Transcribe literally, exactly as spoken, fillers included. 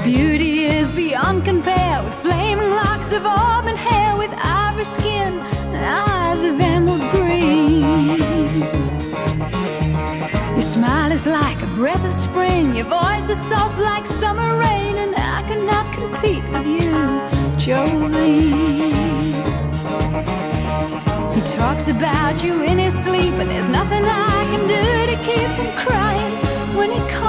beauty is beyond compare, with flaming locks of auburn hair, with ivory skin and eyes of emerald green. Your smile is like a breath of spring, your voice is soft like summer rain, and I could not compete with you, Jolene. He talks about you in his sleep, and there's nothing I can do to keep from crying when he calls.